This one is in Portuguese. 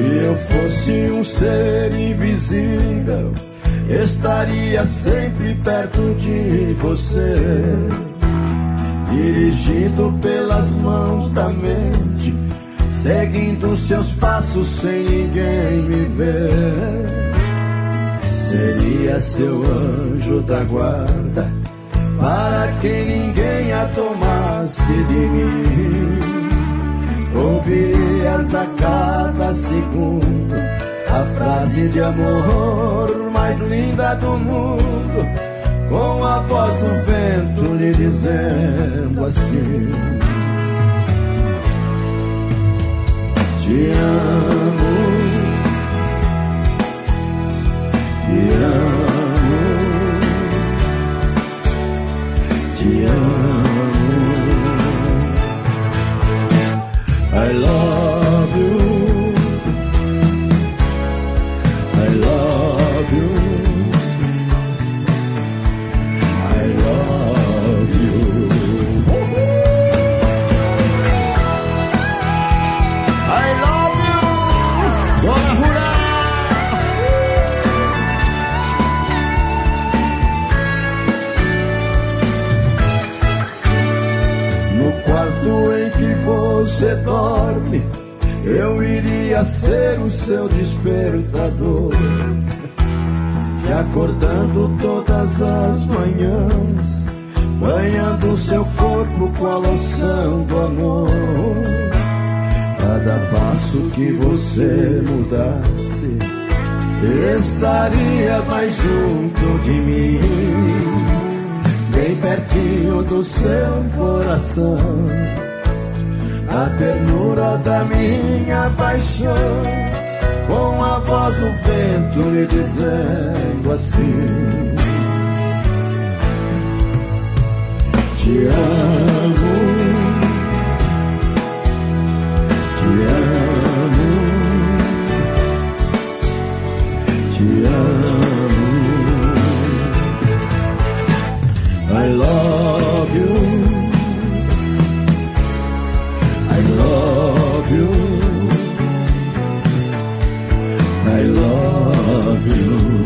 eu fosse um ser invisível, estaria sempre perto de você, dirigido pelas mãos da mente, seguindo seus passos sem ninguém me ver. Seria seu anjo da guarda, para que ninguém a tomasse de mim. Ouvirias a cada segundo a frase de amor mais linda do mundo, com a voz do vento lhe dizendo assim: te amo, te amo, te amo. I love you, I love you, I love you, I love you. Bora rurar! No quarto em que você dorme, eu iria ser o seu despertador, te acordando todas as manhãs, banhando seu corpo com a loção do amor. Cada passo que você mudasse, estaria mais junto de mim, bem pertinho do seu coração, a ternura da minha paixão, com a voz do vento lhe dizendo assim: te amo, te amo, te amo. I love you, I love you, I love you.